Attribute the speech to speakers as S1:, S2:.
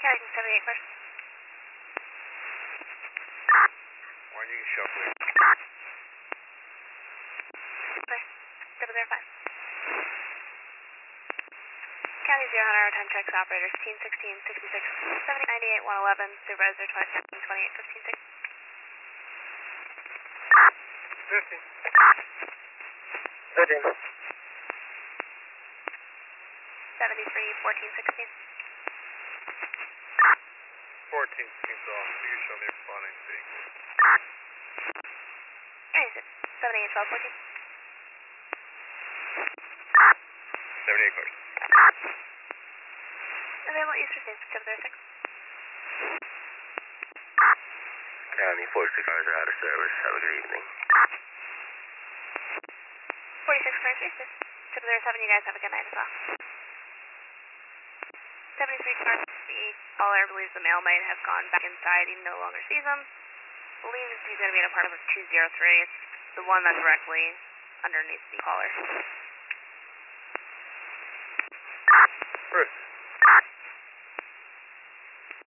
S1: County 78 first.
S2: Warren, you can show please.
S1: Clear. 005. County 0 Hunter 10 checks operators 16, 66, 70, 98, 111, supervisor 27, 28, 15, 6.
S2: 15.
S3: 13.
S1: 73, 14, 16.
S2: 14 seems off. You can show me responding to equals.
S1: 78, 12, 14.
S2: 78 cars.
S1: Available East Racine, 006.
S3: County 46 cars are out of service. Have a good evening.
S1: 46 cars East, 007. You guys have a good night as well. 73 cars. The caller believes the male might have gone back inside. He no longer sees him. Believes he's going to be in apartment 203. It's the one that's directly underneath the caller.